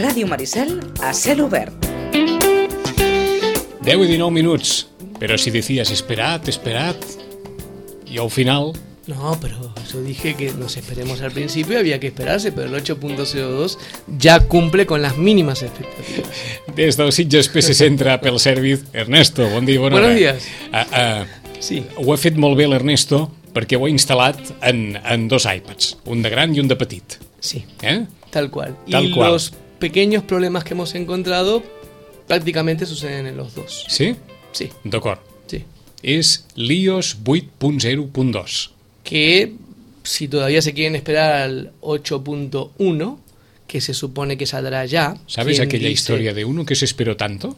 Ràdio Maricel a cel obert. 10 i 19 minuts, pero si decías esperad, y al final... No, pero yo dije que nos esperemos al principio, había que esperarse, pero el 8.02 ya cumple con las mínimas expectativas. Des del Sitges PC Centre pel Service, Ernesto, bon dia, bona hora. Buenos días. Sí. Ho he fet molt bé l'Ernesto perquè ho he instal·lat en dos iPads, un de gran i un de petit. Sí, ¿Eh? tal cual. Tal y cual. Los pequeños problemas que hemos encontrado prácticamente suceden en los dos. Sí? Sí, D'acord. sí. És l'iOS 8.0.2. Que si todavía se quieren esperar al 8.1, que se supone que saldrá ya. ¿Sabes ¿quién aquella dice? historia de uno que se esperó tanto?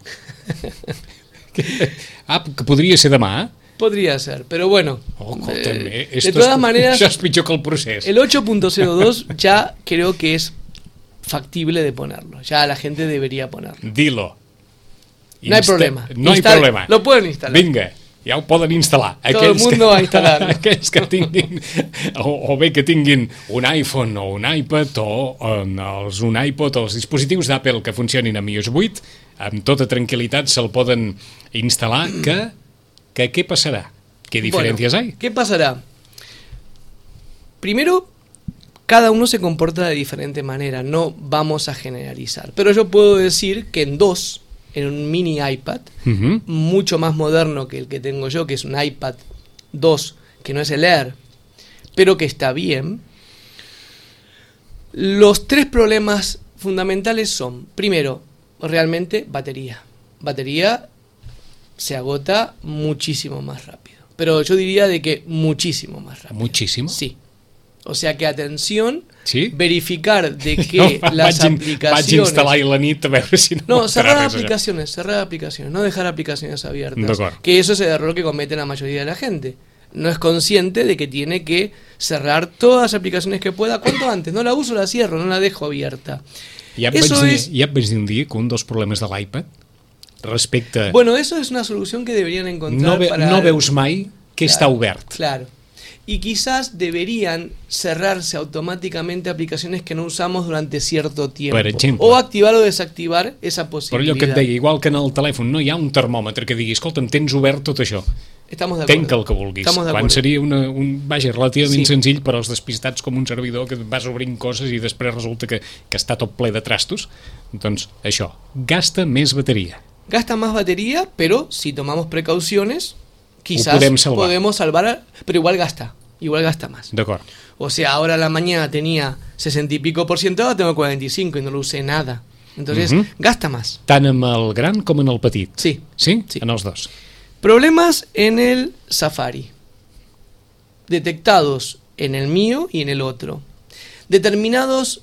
Que podria ser demà, Podría ser, pero bueno. També. De todas maneras, Això és pitjor que el procés. el 8.02 ya creo que es factible de ponerlo. Ya la gente debería ponerlo. Dilo. No hay problema. No hay problema. Lo pueden instalar. Vinga, ja ho poden instal·lar. Todo el mundo va a instalar. Aquells que tinguin, o bé que tinguin un iPhone o un iPad o un iPod o els dispositius d'Apple que funcionin amb iOS 8, amb tota tranquil·litat se'l poden instal·lar. Que què passarà? ¿Qué diferencias hay? ¿Qué pasará? Primero, cada uno se comporta de diferente manera. No vamos a generalizar. Pero yo puedo decir que en un mini iPad, mucho más moderno que el que tengo yo, que es un iPad 2, que no es el Air, pero que está bien. Los tres problemas fundamentales son, primero, realmente batería. Batería se agota muchísimo más rápido. Pero yo diría de que muchísimo más rápido. ¿Muchísimo? Sí. O sea que atención, ¿Sí? verificar de que las aplicaciones... Vaig instal·lar a la nit a veure si no... No, cerrar aplicaciones, no dejar aplicaciones abiertas. Que eso es el error que comete la mayoría de la gente. No es consciente de que tiene que cerrar todas las aplicaciones que pueda. ¿Cuánto antes? No la uso, la cierro, no la dejo abierta. Ja et vaig dir un dia que un dels problemes de l'iPad respecte... Bueno, eso es una solución que deberían encontrar no veus mai que està obert. Claro. Y quizás deberían cerrarse automáticamente aplicaciones que no usamos durante cierto tiempo. Per exemple. O activar o desactivar esa posibilidad. Però allò que et deia, igual que en el telèfon no hi ha un termòmetre que digui, escolta'm, tens obert tot això. Estamos de acuerdo. Tenca el que vulguis. Quan seria relativament senzill per als despistats com un servidor que vas obrint coses i després resulta que està tot ple de trastos. Doncs això, gasta més bateria. Gasta más batería, pero si tomamos precauciones, quizás podemos salvar, pero igual gasta más. D'acord. O sea, ahora a la mañana tenía 60 y pico %, ahora tengo 45 y no lo usé nada. Entonces, gasta más. Tant amb el gran com en el petit. Sí. Sí? En els dos. Problemas en el Safari. Detectados en el mío y en el otro. Determinados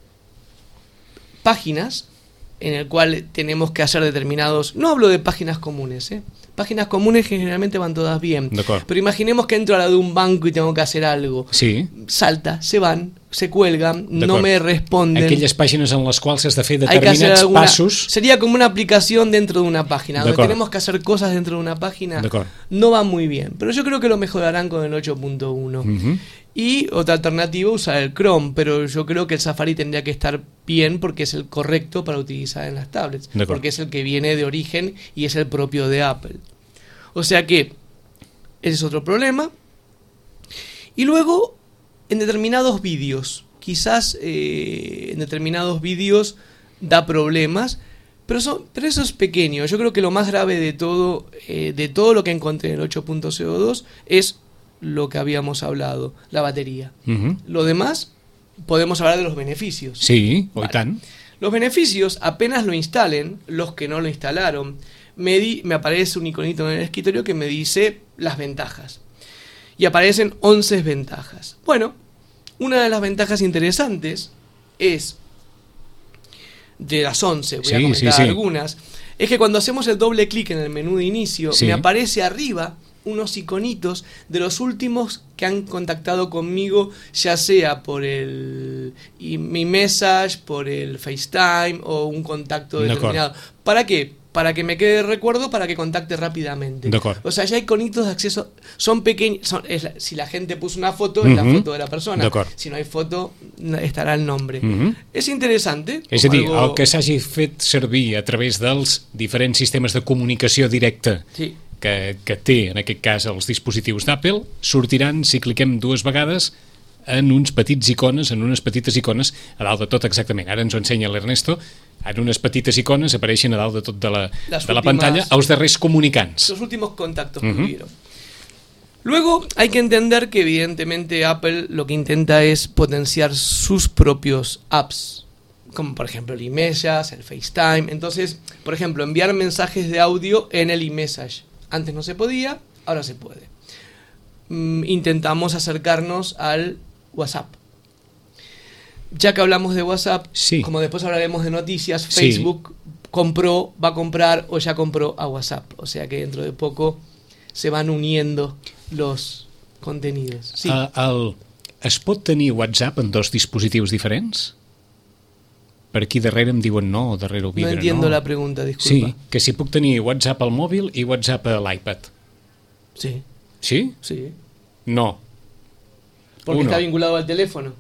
páginas en el cual tenemos que hacer determinados... No hablo de páginas comunes, Páginas comunes generalmente van todas bien. Pero imaginemos que entro a la de un banco y tengo que hacer algo. Sí. Salta, se van, se cuelgan, no me responden. Aquelles pàgines en les quals has de fer determinats passos... Sería como una aplicación dentro de una página. Donde tenemos que hacer cosas dentro de una página. No va muy bien. Pero yo creo que lo mejorarán con el 8.1. Y otra alternativa, usar el Chrome, pero yo creo que el Safari tendría que estar bien porque es el correcto para utilizar en las tablets, porque es el que viene de origen y es el propio de Apple. O sea que ese es otro problema. Y luego, en determinados vídeos, quizás en determinados vídeos da problemas, pero eso es pequeño. Yo creo que lo más grave de todo lo que encontré en el 8.02 es lo que habíamos hablado, la batería. Lo demás, podemos hablar de los beneficios. Sí, hoy tant. Los beneficios, apenas lo instalen, los que no lo instalaron, me aparece un iconito en el escritorio que me dice las ventajas. Y aparecen 11 ventajas. Bueno, una de las ventajas interesantes es, de las 11, voy a comentar algunas, es que cuando hacemos el doble clic en el menú de inicio, me aparece arriba unos iconitos de los últimos que han contactado conmigo, ya sea por mi message, por el FaceTime o un contacto determinado. ¿Para qué? para que me quede de recuerdo, para que contacte rápidamente. O sea, ya hay iconitos de acceso, son pequeños, si la gente puso una foto, es la foto de la persona. Si no hay foto, estarà el nombre. És interessant. És a dir, el que s'hagi fet servir a través dels diferents sistemes de comunicació directa que té, en aquest cas, els dispositius d'Apple, sortiran, si cliquem 2 vegades, en unes petites icones a dalt de tot, exactament. Ara ens ho ensenya l'Ernesto. En unes petites icones apareixen a dalt de tot de la pantalla els darrers comunicants. Los últimos contactos que hubieron. Luego hay que entender que evidentemente Apple lo que intenta es potenciar sus propios apps, como por ejemplo el iMessage, el FaceTime. Entonces, por ejemplo, enviar mensajes de audio en el iMessage. Antes no se podía, ahora se puede. Intentamos acercarnos al WhatsApp. Ya que hablamos de WhatsApp, como después hablaremos de noticias, Facebook va a comprar o ya compró a WhatsApp. O sea que dentro de poco se van uniendo los contenidos. Es pot tenir WhatsApp en 2 dispositius diferents? Per aquí darrere em diuen no, darrere ho vibra, no. Entiendo la pregunta, disculpa. Sí, que si puc tenir WhatsApp al mòbil i WhatsApp a l'iPad. Sí. ¿Sí? Sí. No. Porque está vinculado al teléfono.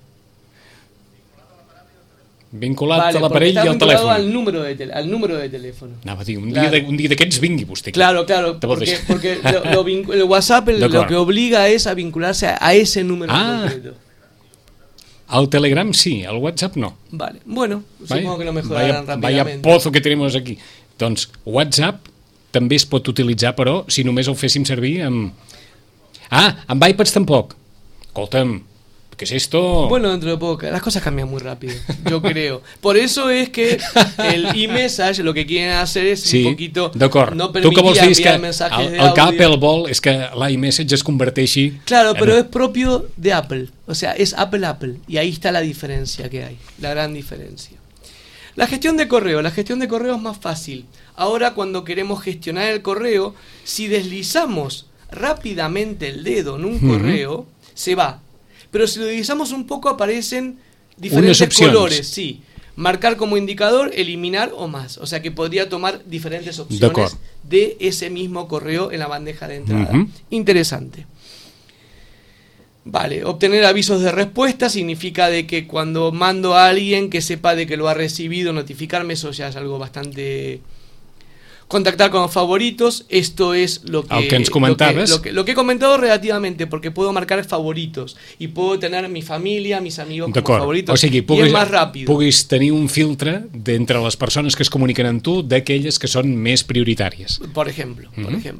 Vinculat a l'aparell i al telèfon. Vinculado al número de teléfono. Anava a dir, un dia d'aquests vingui vostè. Claro, porque el WhatsApp lo que obliga es a vincularse a ese número concreto. Al Telegram sí, al WhatsApp no. Vale, bueno, supongo que lo mejorarán rápidamente. Vaya pozo que tenemos aquí. Doncs WhatsApp també es pot utilitzar, però si només el féssim servir amb... amb iPads tampoc. Escolta'm, ¿qué es esto? Bueno, dentro de poco, las cosas cambian muy rápido, yo creo. Por eso es que el iMessage lo que quieren hacer es un poquito no permitir enviar mensajes de audio. El que Apple vol és que l'iMessage es converteixi... Claro, pero es propio de Apple. O sea, es Apple. Y ahí está la diferencia que hay, la gran diferencia. La gestión de correo es más fácil. Ahora, cuando queremos gestionar el correo, si deslizamos rápidamente el dedo en un correo, se va. Pero si lo deslizamos un poco aparecen diferentes colores, sí. Marcar como indicador, eliminar o más. O sea que podría tomar diferentes opciones de ese mismo correo en la bandeja de entrada. Interesante. Vale, obtener avisos de respuesta significa de que cuando mando a alguien que sepa de que lo ha recibido, notificarme, eso ya es algo bastante... Contactar con los favoritos, esto es lo que ens comentaves. Lo que he comentado relativamente, porque puedo marcar favoritos y puedo tener mi familia, mis amigos como favoritos. O sigui, y es más rápido. Puguis tenir un filtre d'entre les persones que es comuniquen amb tu d'aquelles que són més prioritàries. Por ejemplo.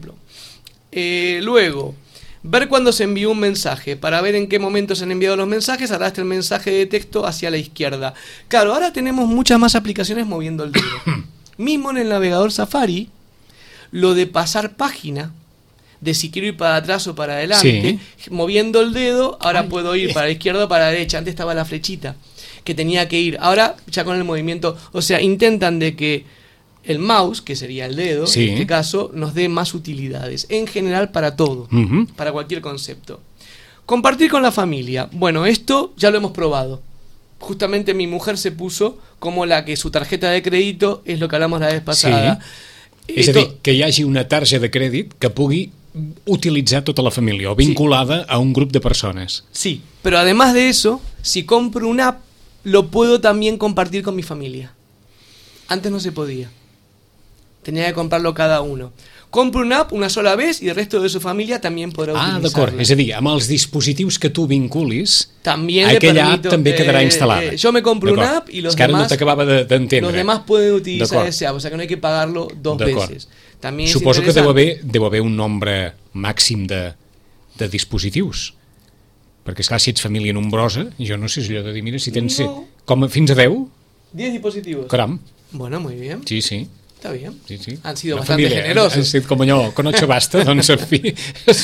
Luego, ver cuándo se envió un mensaje. Para ver en qué momento se han enviado los mensajes, arrastra el mensaje de texto hacia la izquierda. Claro, ahora tenemos muchas más aplicaciones moviendo el dedo. Mismo en el navegador Safari, lo de pasar página, de si quiero ir para atrás o para adelante, moviendo el dedo, ahora puedo ir para la izquierda o para la derecha. Antes estaba la flechita que tenía que ir. Ahora ya con el movimiento, o sea, intentan de que el mouse, que sería el dedo, en este caso, nos dé más utilidades. En general para todo, para cualquier concepto. Compartir con la familia. Bueno, esto ya lo hemos probado. Justamente mi mujer se puso como la que su tarjeta de crédito es lo que hablamos la vez pasada. És a dir, que hi hagi una tarja de crèdit que pugui utilitzar tota la família o vinculada a un grup de persones. Sí, pero además de eso, si compro una app, lo puedo también compartir con mi familia. Antes no se podía. Tenía que comprarlo cada uno. Compro una app una sola vez i el resto de su família també podrà utilitzar-la. D'acord. És a dir, amb els dispositius que tu vinculis, también aquella app també quedarà instal·lada. Yo me compro una app y los demás... no t'acabava d'entendre. Los demás pueden utilizar ese app, o sea que no hay que pagarlo 2 veces. También suposo que deu haver un nombre màxim de dispositius. Perquè, esclar, si ets família nombrosa, jo no sé si allò de dir, mira, si tens fins a 10... 10 dispositivos. Caram. Bueno, muy bien. Sí. Está bien. Sí. Han sido bastante generosos. Han sido com allò, con 8 basta, doncs, en fi,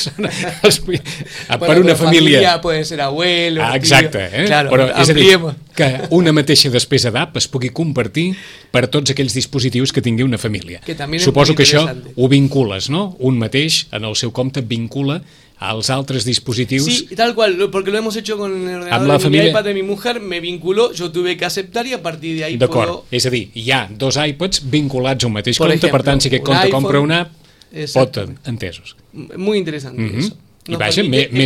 per una família... Pueden ser abuelos, exacte, Claro, però, és a dir, que una mateixa despesa d'app es pugui compartir per tots aquells dispositius que tingui una família. Suposo que això ho vincules, no? Un mateix, en el seu compte, vincula als altres dispositius. Sí, tal cual, porque lo hemos hecho con el ordenador de mi iPad de mi mujer, me vinculó, yo tuve que aceptar y a partir de ahí puedo... És a dir, hi ha dos iPads vinculats a un mateix compte, per tant, si aquest compte compra una app, pot entesos. Muy interesante eso. I vaja,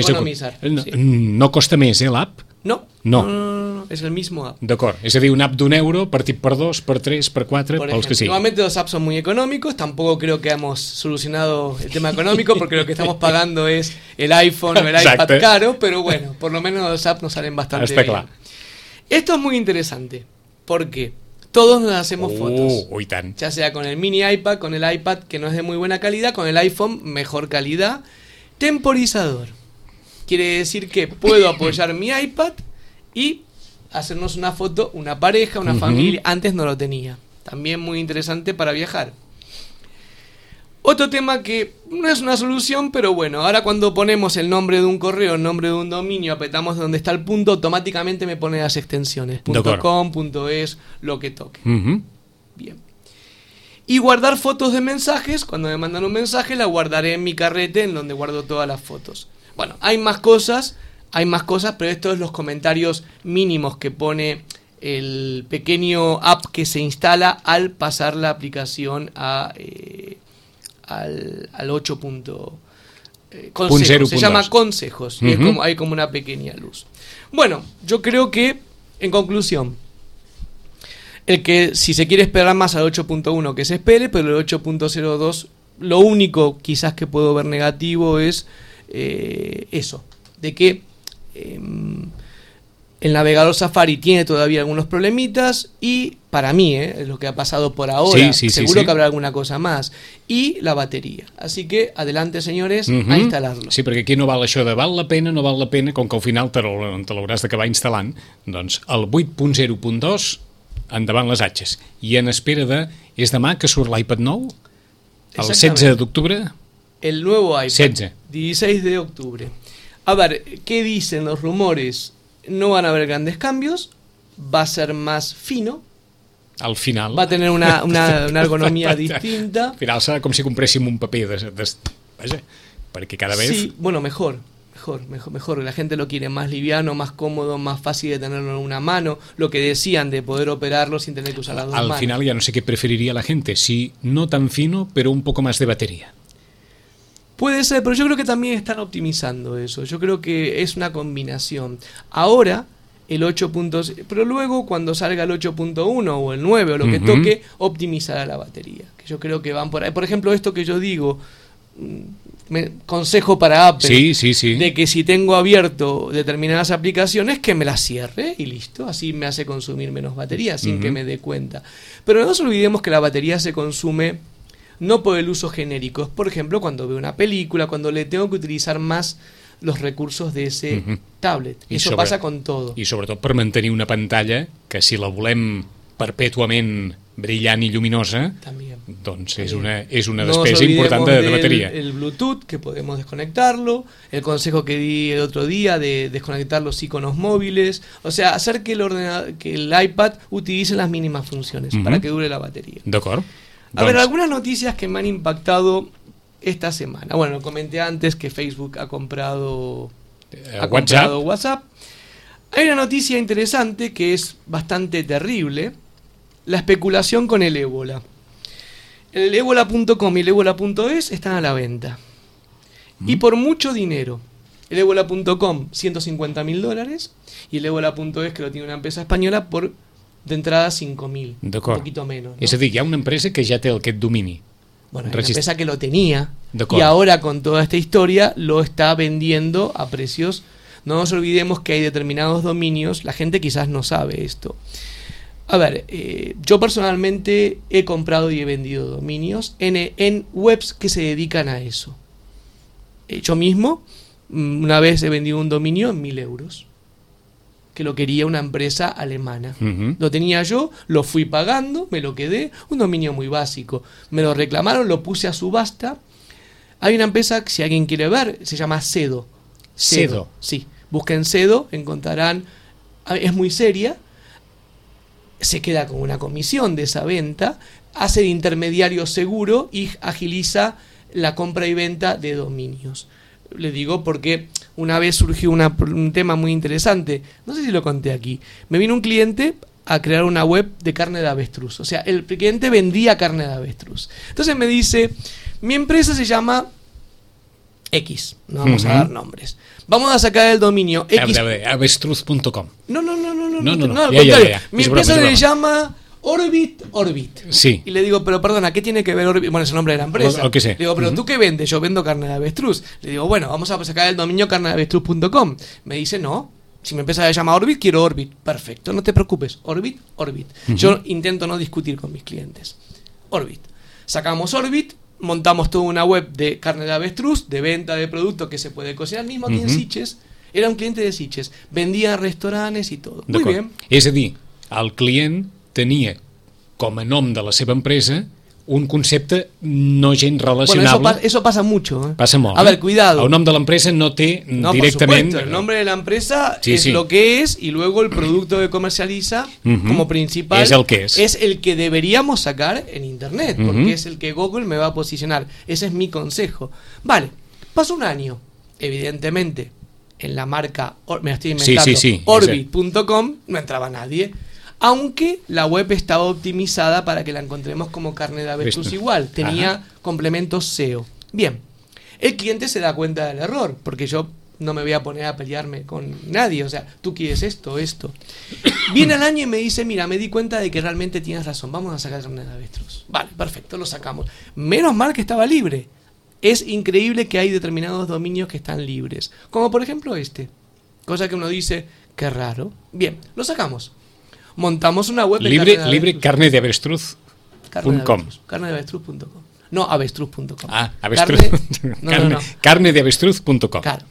no costa més, l'app? No, es el mismo app. D'acord, és a dir, una app d'€1 partit per 2, per 3, per 4, pels que sí. Normalmente los apps son muy económicos, tampoco creo que hemos solucionado el tema económico porque lo que estamos pagando es el iPhone o el iPad caro, pero bueno, por lo menos los apps nos salen bastante bien. Clar. Esto es muy interesante, porque todos nos hacemos fotos, ya sea con el mini iPad, con el iPad que no es de muy buena calidad, con el iPhone mejor calidad. Temporizador, quiere decir que puedo apoyar mi iPad y hacernos una foto, una pareja, una familia. Antes no lo tenía. También muy interesante para viajar. Otro tema que no es una solución, pero bueno, ahora cuando ponemos el nombre de un correo, el nombre de un dominio, apretamos donde está el punto, automáticamente me pone las extensiones. .com, .es, lo que toque. Bien. Y guardar fotos de mensajes, cuando me mandan un mensaje, la guardaré en mi carrete, en donde guardo todas las fotos. Bueno, hay más cosas, pero estos son los comentarios mínimos que pone el pequeño app que se instala al pasar la aplicación al 8. Consejos. Se llama consejos y hay como una pequeña luz. Bueno, yo creo que, en conclusión, el que si se quiere esperar más al 8.1 que se espere, pero el 8.02 lo único quizás que puedo ver negativo es eso, de que el navegador Safari tiene todavía algunos problemitas y para mí, es lo que ha pasado por ahora, seguro que habrá alguna cosa más, y la batería. Así que adelante, señores, a instalarlo. Sí, perquè aquí no val això de val la pena, com que al final te l'hauràs d'acabar instal·lant. Doncs el 8.0.2 endavant les atxes. I en espera de... És demà que surt l'iPad nou? El 16 d'octubre? El nuevo iPad. 16. 16 de octubre. A ver, ¿qué dicen los rumores? No van a haber grandes cambios. Va a ser más fino. Al final. Va a tener una ergonomía distinta. Al final serà com si compréssim un paper vaja, perquè cada vez... Sí, bueno, mejor. La gente lo quiere más liviano, más cómodo, más fácil de tenerlo en una mano, lo que decían de poder operarlo sin tener que usar las dos manos. Al final ya no sé qué preferiría la gente, si no tan fino, pero un poco más de batería. Puede ser, pero yo creo que también están optimizando eso. Yo creo que es una combinación. Ahora, el 8.0, pero luego cuando salga el 8.1 o el 9 o lo que toque, optimizará la batería. Que yo creo que van por ahí. Por ejemplo, esto que yo digo... consejo para Apple, de que si tengo abierto determinadas aplicaciones que me las cierre y listo, así me hace consumir menos batería sin que me dé cuenta. Pero no nos olvidemos que la batería se consume no por el uso genérico, es por ejemplo cuando veo una película, cuando le tengo que utilizar más los recursos de ese tablet. Eso pasa con todo. I sobretot per mantenir una pantalla que si la volem perpètuament brillant i lluminosa, doncs és una despesa importante de batería. El Bluetooth, que podemos desconectarlo, el consejo que di el otro día de desconectar los iconos móviles, o sea, hacer que el iPad utilice las mínimas funciones para que dure la batería. D'acord. A ver, algunas noticias que me han impactado esta semana. Bueno, comenté antes que Facebook ha comprado WhatsApp. Hay una noticia interesante que es bastante terrible. La especulación con el ébola. El ébola.com y el ébola.es están a la venta. Y por mucho dinero. El ébola.com, $150.000. Y el ébola.es, que lo tiene una empresa española, por de entrada 5.000. Un poquito menos, ¿no? És a dir, hi ha una empresa que ja té aquest domini. Bueno, hay una empresa que lo tenía. Y ahora, con toda esta historia, lo está vendiendo a precios. No nos olvidemos que hay determinados dominios. La gente quizás no sabe esto. A ver, yo personalmente he comprado y he vendido dominios en webs que se dedican a eso. Yo mismo, una vez he vendido un dominio en 1.000 euros, que lo quería una empresa alemana. Lo tenía yo, lo fui pagando, me lo quedé, un dominio muy básico. Me lo reclamaron, lo puse a subasta. Hay una empresa, si alguien quiere ver, se llama Sedo. Sedo. Sí, busquen Sedo, encontrarán, es muy seria. se queda con una comisión de esa venta, hace de intermediario seguro y agiliza la compra y venta de dominios. Le digo porque una vez surgió un tema muy interesante, no sé si lo conté aquí, me vino un cliente a crear una web de carne de avestruz, o sea, el cliente vendía carne de avestruz. Entonces me dice, mi empresa se llama X, no vamos a dar nombres. Vamos a sacar el dominio X. Avestruz.com. No, al Ya. contrario. Mi empresa se llama Orbit. Sí. Y le digo, pero perdona, ¿qué tiene que ver Orbit? Bueno, es el nombre de la empresa. Lo que sé. Le digo, pero ¿tú qué vendes? Yo vendo carne de avestruz. Le digo, bueno, vamos a sacar el dominio carnedeavestruz.com. Me dice, no. Si mi empresa se llama Orbit, quiero Orbit. Perfecto, no te preocupes. Orbit. Yo intento no discutir con mis clientes. Orbit. Sacamos Orbit, montamos toda una web de carne de avestruz, de venta de productos que se puede cocinar, mismo aquí en Sitges. Era un cliente de Sitges. Vendía restaurantes y todo. Muy bien. És a dir, el client tenia com a nom de la seva empresa un concepte no gens relacionable. Bueno, eso pasa mucho. Passa molt. A ver, cuidado. El nom de l'empresa no té directament... Por supuesto, el nombre de la empresa es lo que es y luego el producto que comercializa como principal es el que es. Es el que deberíamos sacar en internet, porque es el que Google me va a posicionar. Ese es mi consejo. Vale, pasó un año. Evidentemente, en la marca, me la estoy inventando, Orbit.com no entraba nadie. Aunque la web estaba optimizada para que la encontremos como carne de avestruz igual. Tenía complementos SEO. Bien, el cliente se da cuenta del error, porque yo no me voy a poner a pelearme con nadie. O sea, tú quieres esto. Viene el año y me dice, mira, me di cuenta de que realmente tienes razón, vamos a sacar carne de avestruz. Vale, perfecto, lo sacamos. Menos mal que estaba libre. Es increíble que hay determinados dominios que están libres. Como por ejemplo este. Cosa que uno dice, qué raro. Bien, lo sacamos. Montamos una web de libre carnedeavestruz.com. Carnedeavestruz.com. No, avestruz.com. Ah, avestruz. Carnedeavestruz.com. Claro.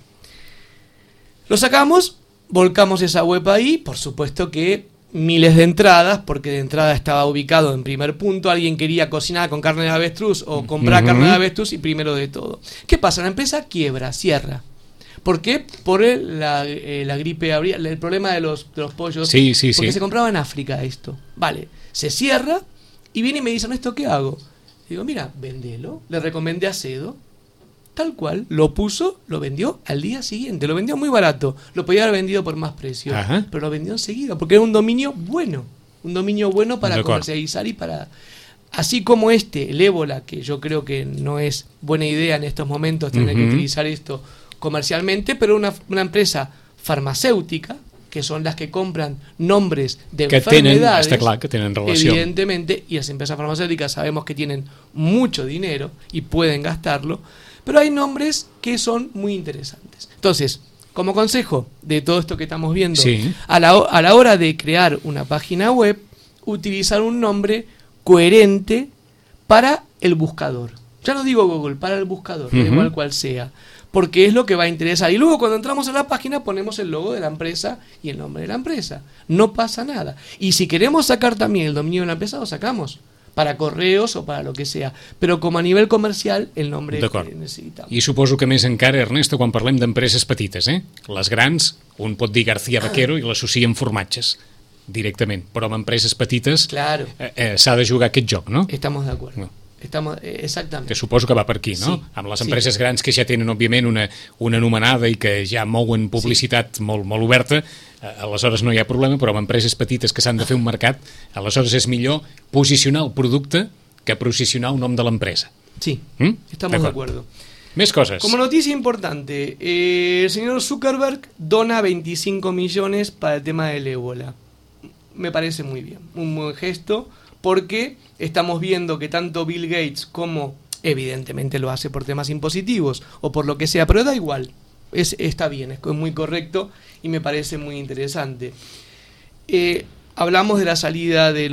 Lo sacamos, volcamos esa web ahí, por supuesto que miles de entradas, porque de entrada estaba ubicado en primer punto, alguien quería cocinar con carne de avestruz o comprar carne de avestruz y primero de todo. ¿Qué pasa? La empresa quiebra, cierra. ¿Por qué? Por la gripe aviar, el problema de los pollos. Sí. Porque se compraba en África esto. Vale, se cierra y viene y me dicen, ¿esto qué hago? Digo, mira, vendelo. Le recomendé a Cedo. Tal cual, lo puso, lo vendió al día siguiente. Lo vendió muy barato. Lo podía haber vendido por más precio. Pero lo vendió enseguida, porque era un dominio bueno. Un dominio bueno para comercializar y para... Así como el ébola, que yo creo que no es buena idea en estos momentos tener que utilizar esto comercialmente, pero una empresa farmacéutica, que son las que compran nombres de enfermedades, està clar que tenen relació. Evidentemente, y las empresas farmacéuticas sabemos que tienen mucho dinero y pueden gastarlo, pero hay nombres que son muy interesantes. Entonces, como consejo de todo esto que estamos viendo, a la hora de crear una página web, utilizar un nombre coherente para el buscador. Ya no digo Google, para el buscador, da igual cual sea, porque es lo que va a interesar. Y luego cuando entramos a la página ponemos el logo de la empresa y el nombre de la empresa. No pasa nada. Y si queremos sacar también el dominio de la empresa, lo sacamos. Para correos o para lo que sea. Però com a nivell comercial, el nombre que necessitamos. I suposo que més encara, Ernesto, quan parlem d'empreses petites, les grans, un pot dir García Vaquero i l'associa amb formatges directament, però amb empreses petites s'ha de jugar aquest joc, no? Estamos de acuerdo. Exactament. Que suposo que va per aquí, no? Amb les empreses grans que ja tenen, òbviament, una anomenada i que ja mouen publicitat molt oberta, aleshores no hi ha problema, però amb empreses petites que s'han de fer un mercat, aleshores és millor posicionar el producte que posicionar el nom de l'empresa. Sí, estamos de acuerdo. Més coses. Como noticia importante, el señor Zuckerberg dona 25 millones para el tema del ébola. Me parece muy bien, un buen gesto, porque estamos viendo que tanto Bill Gates como, evidentemente lo hace por temas impositivos o por lo que sea, pero da igual, está bien, es muy correcto y me parece muy interesante. Hablamos de la salida de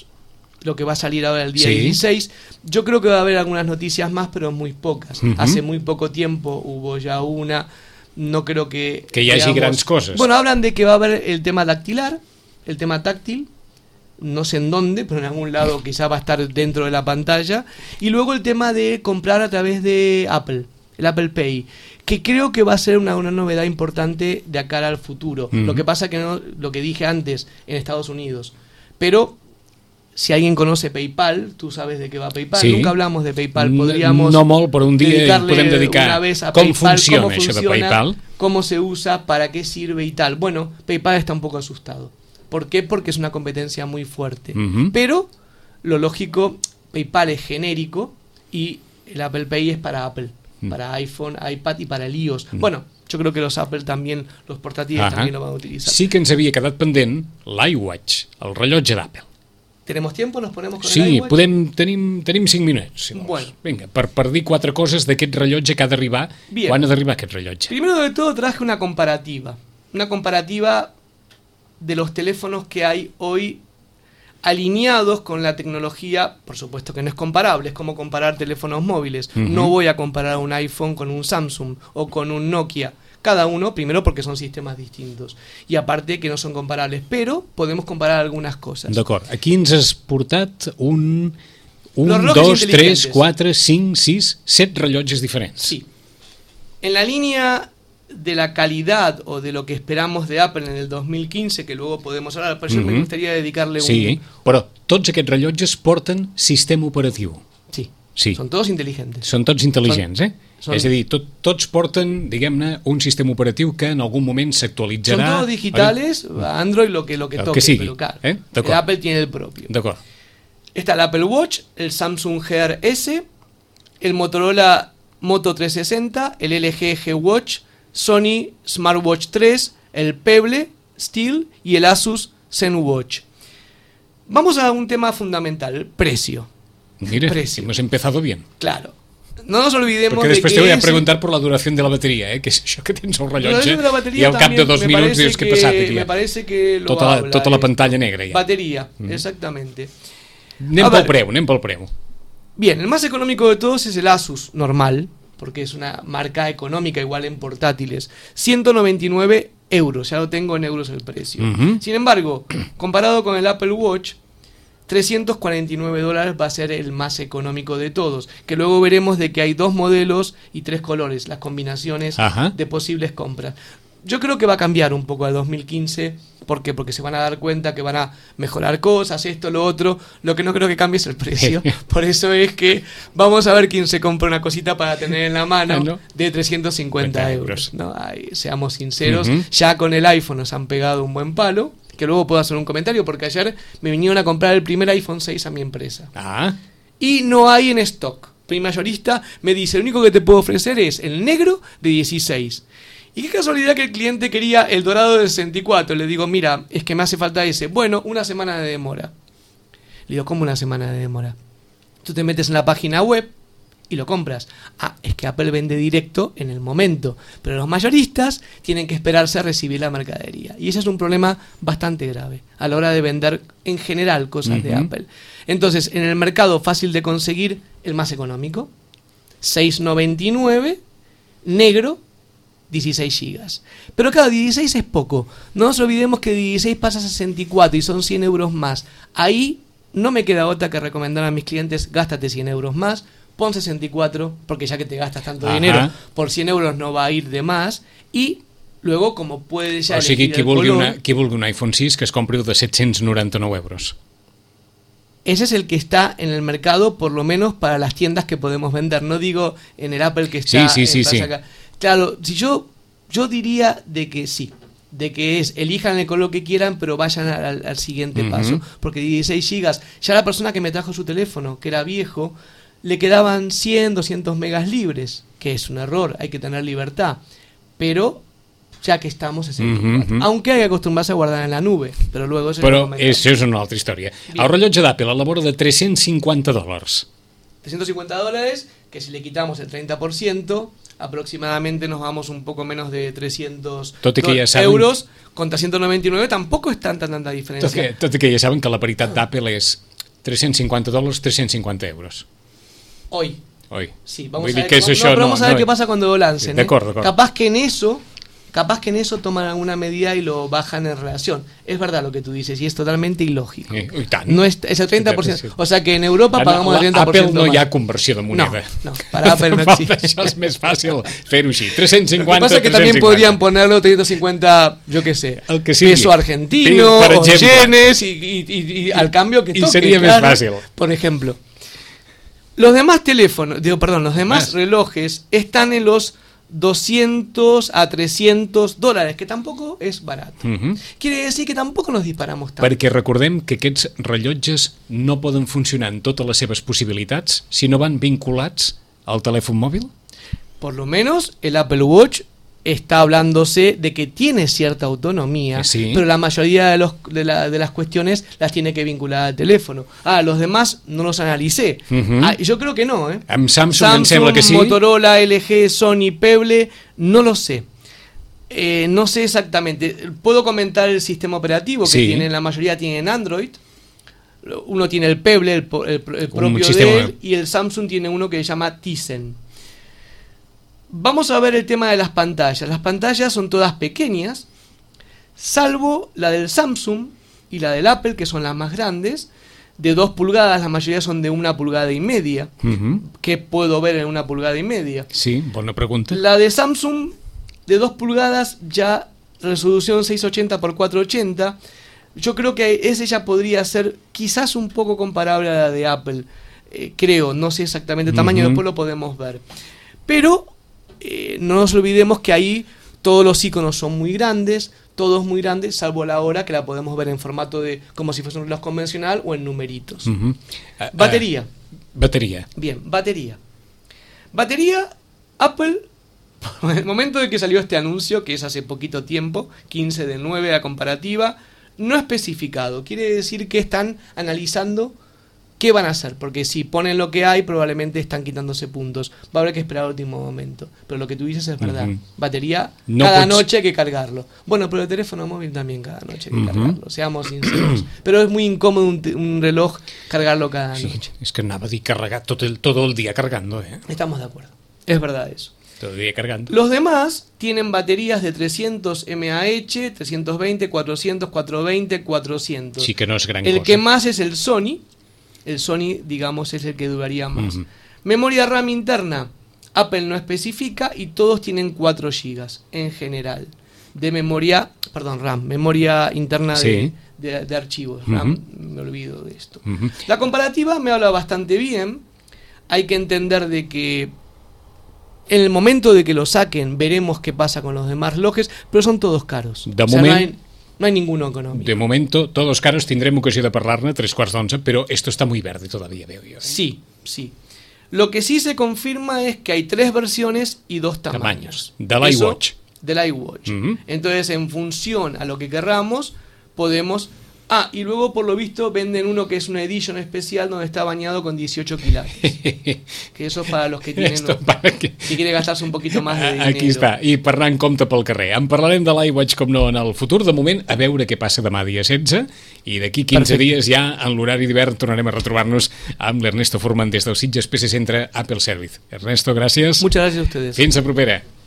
lo que va a salir ahora el día 16. Yo creo que va a haber algunas noticias más, pero muy pocas. Hace muy poco tiempo hubo ya una, no creo que hi hagi grans coses. Bueno, hablan de que va a haber el tema dactilar, el tema táctil, no sé en dónde, pero en algún lado quizá va a estar dentro de la pantalla, y luego el tema de comprar a través de Apple, el Apple Pay, que creo que va a ser una novedad importante de cara al futuro. Lo que pasa que no, lo que dije antes en Estados Unidos, pero si alguien conoce PayPal, tú sabes de qué va PayPal. Sí. Nunca hablamos de PayPal. Podríamos no molt, però un dia podem dedicar una vez a com PayPal, funciona cómo això de PayPal. Cómo se usa, para qué sirve y tal. Bueno, PayPal está un poco asustado. ¿Por qué? Porque es una competencia muy fuerte. Pero lo lógico, PayPal es genérico y el Apple Pay es para Apple, para iPhone, iPad y para el iOS. Bueno, yo creo que los Apple también, los portátiles también lo van a utilizar. Sí que ens havia quedat pendent l'iWatch, el rellotge d'Apple. ¿Tenemos tiempo? ¿Nos ponemos con el iWatch? Sí, tenim 5 minuts, si vols. Bueno. Vinga, per dir 4 coses d'aquest rellotge que ha d'arribar. Quan ha d'arribar aquest rellotge? Primero de todo traje una comparativa. Una comparativa de los teléfonos que hay hoy alineados con la tecnología. Por supuesto que no es comparable, es como comparar teléfonos móviles. No voy a comparar un iPhone con un Samsung o con un Nokia. Cada uno, primero porque son sistemas distintos y aparte que no son comparables, pero podemos comparar algunas cosas. D'acord, aquí ens has portat un 2, 3, 4, 5, 6, 7 rellotges diferents. Sí. En la línea de la calidad o de lo que esperamos de Apple en el 2015, que luego podemos hablar, pero yo me gustaría dedicarle Sí, però tots aquests rellotges porten sistema operatiu. Sí. Són tots intel·ligents. Són tots intel·ligents, És a dir, tots porten, diguem-ne, un sistema operatiu que en algun moment s'actualitzarà. Son todos digitales, Android lo que toque, sigui, pero claro, el Apple tiene el propio. D'acord. Está el Apple Watch, el Samsung Gear S, el Motorola Moto 360, el LG G Watch, Sony Smartwatch 3, el Pebble Steel y el Asus ZenWatch. Vamos a un tema fundamental, el precio. Mira, hemos empezado bien. Claro. No nos olvidemos porque después te voy a preguntar por la duración de la batería, que és això que tens el rellotge i al cap de 2 minuts dius que passat. Me parece que lo tota la pantalla negra ja. Batería, exactamente. Anem pel preu. Bien, el más económico de todos es el Asus normal, porque es una marca económica igual en portátiles. 199 euros, ya lo tengo en euros el precio. Sin embargo, comparado con el Apple Watch, $349 va a ser el más económico de todos, que luego veremos de que hay 2 modelos y 3 colores, las combinaciones de posibles compras. Yo creo que va a cambiar un poco al 2015, ¿por qué? Porque se van a dar cuenta que van a mejorar cosas, esto, lo otro. Lo que no creo que cambie es el precio. Por eso es que vamos a ver quién se compra una cosita para tener en la mano de 350 euros. ¿No? Ay, seamos sinceros, ya con el iPhone nos han pegado un buen palo. Que luego puedo hacer un comentario, porque ayer me vinieron a comprar el primer iPhone 6 a mi empresa. Y no hay en stock. Mi mayorista me dice, el único que te puedo ofrecer es el negro de 16. Y qué casualidad que el cliente quería el dorado de 64. Le digo, mira, es que me hace falta ese. Bueno, 1 semana de demora. Le digo, ¿cómo 1 semana de demora? Tú te metes en la página web y lo compras. Es que Apple vende directo en el momento, pero los mayoristas tienen que esperarse a recibir la mercadería, y ese es un problema bastante grave a la hora de vender en general cosas de Apple. Entonces, en el mercado fácil de conseguir, el más económico, 6,99, negro, 16 gigas. Pero claro, 16 es poco. No nos olvidemos que 16 pasa a 64 y son 100 euros más. Ahí no me queda otra que recomendar a mis clientes, gástate 100 euros más, pon 64, porque ya que te gastas tanto dinero, por 100 euros no va a ir de más, y luego, como puedes ya elegir el color... Qui vulgui un iPhone 6 que es compri el de 799 euros. Ese es el que está en el mercado, por lo menos para las tiendas que podemos vender. No digo en el Apple que está en acá. Claro, si yo diría de que sí, de que elijan el color que quieran, pero vayan al siguiente paso, porque 16 gigas, ya la persona que me trajo su teléfono, que era viejo, le quedaban 100, 200 megas libres, que es un error, hay que tener libertad, pero ya que estamos es aunque hay que acostumbrarse a guardar en la nube, però luego això és una altra història. El rellotge d'Apple a la vora de $350. $350, que si le quitamos el 30%, aproximadamente nos vamos un poco menos de 300 euros. Contra 199 tampoco es tanta diferencia. Tot i que ja saben que la paritat d'Apple és $350, 350 euros. Hoy. Hoy. Sí, vamos a ver qué pasa cuando lo lancen. D'acord. Capaz que en eso capaz que en eso toman alguna medida y lo bajan en relación. Es verdad lo que tú dices y es totalmente ilógico. No es el 30%. O sea que en Europa pagamos el 30% Apple no más. Hi ha conversió de moneda. No, para Apple no existe. Això és més fàcil fer-ho així. 350, Lo que pasa es que también podrían ponerlo 350, yo qué sé, el que sigui. peso argentino, o yenes y al cambio que toque. Y sería más fácil. Por ejemplo, los demás los demás relojes están en los $200 a $300, que tampoco és barat. Quiere decir que tampoco nos disparamos tant. Perquè recordem que aquests rellotges no poden funcionar en totes les seves possibilitats si no van vinculats al telèfon mòbil? Por lo menos el Apple Watch está hablándose de que tiene cierta autonomía, pero la mayoría de las cuestiones las tiene que vincular al teléfono. Los demás no los analicé. Yo creo que no. Amb Samsung em sembla que sí. Motorola, LG, Sony, Pebble, no lo sé. No sé exactamente. Puedo comentar el sistema operativo que tienen, la mayoría tienen Android. Uno tiene el Pebble, el propio de él, y el Samsung tiene uno que se llama Tizen. Vamos a ver el tema de las pantallas. Las pantallas son todas pequeñas, salvo la del Samsung y la del Apple, que son las más grandes, de 2 pulgadas, la mayoría son de 1,5 pulgadas. ¿Qué puedo ver en 1,5 pulgadas? Sí, buena pregunta. La de Samsung, de 2 pulgadas, ya resolución 680 x 480. Yo creo que ese ya podría ser quizás un poco comparable a la de Apple. Creo, no sé exactamente el tamaño, después lo podemos ver. Pero no nos olvidemos que ahí todos los iconos son muy grandes, todos muy grandes, salvo la hora que la podemos ver en formato de como si fuese un reloj convencional o en numeritos. Batería. Bien, batería. Apple, en el momento de que salió este anuncio, que es hace poquito tiempo, 15/9 la comparativa, no especificado. Quiere decir que están analizando qué van a hacer, porque si ponen lo que hay, probablemente están quitándose puntos. Va a haber que esperar al último momento. Pero lo que tú dices es verdad. Batería, cada noche hay que cargarlo. Bueno, pero el teléfono móvil también cada noche hay que cargarlo, seamos sinceros. Pero es muy incómodo un reloj cargarlo cada noche. Es que anava a dir carregar todo el día cargando. Estamos de acuerdo. Es verdad eso. Todo el día cargando. Los demás tienen baterías de 300 mAh, 320, 400, 420, 400. Sí que no es gran cosa. El que más es el Sony. El Sony, digamos, es el que duraría más. Memoria RAM interna, Apple no especifica y todos tienen 4 GB en general. De memoria interna de archivos. RAM, me olvido de esto. La comparativa me habla bastante bien. Hay que entender de que en el momento de que lo saquen veremos qué pasa con los demás relojes, pero son todos caros. De moment, no hay ninguno económico. De momento, todos caros, tindrem ocasió de parlar-ne 3:15, pero esto está muy verde todavía, veo yo. Sí. Lo que sí se confirma es que hay 3 versiones y 2 tamaños. Del iWatch. Del iWatch. Entonces, en función a lo que querramos, podemos... y luego, por lo visto, venden uno que es una edition especial donde está bañado con 18 quilates. Que eso para los que tienen... Si quiere gastarse un poquito más de dinero. Aquí està, i per anar en compte pel carrer. En parlarem de l'iWatch, com no, en el futur. De moment, a veure què passa demà dia 16, i d'aquí 15 dies ja, en l'horari d'hivern, tornarem a retrobar-nos amb l'Ernesto Forman des del Sitges PC Centre Apple Service. Ernesto, gràcies. Muchas gracias a ustedes. Fins a propera.